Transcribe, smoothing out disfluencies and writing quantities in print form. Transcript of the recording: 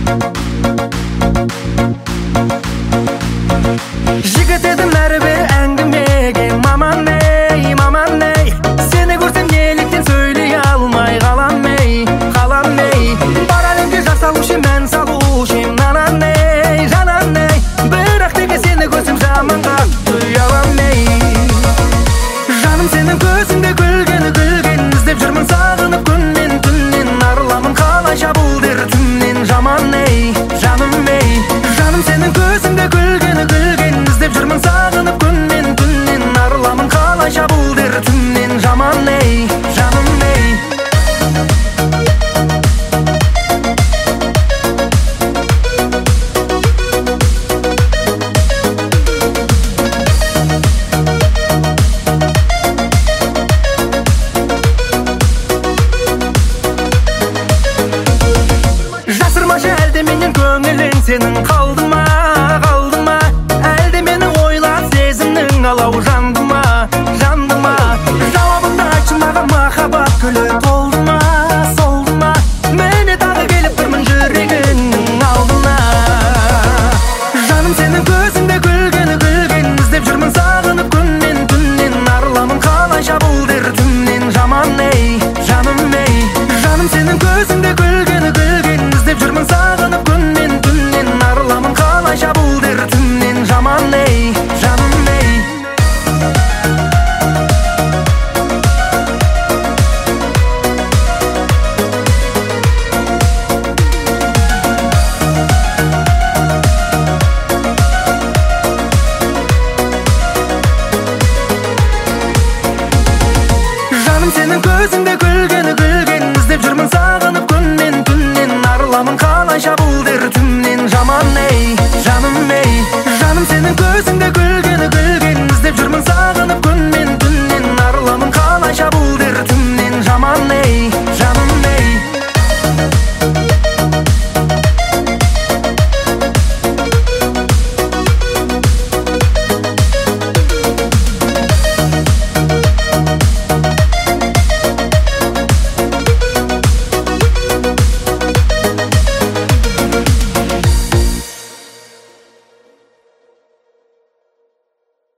Жігіт едім әрбір әңгімеге маман ей сені көрсем неліктен сөйлей алмай қалам ей бар әлемге жар салушы мән салушы жанан ей бірақ неге сені көрсем жаман қатты ұялам ей жаным сенің көзіңде күлген іздеп жүрмін сағынып күннен түннен арыламын қалайша бұл дертімнен жаман ей жаным сенің көзіңде күлген іздеп жүрмін сағынып күннен түннен арыламын қалайша бұл дертімнен жаман ей жаным ей жасырмашы әлде менен көңілің сенің қалдың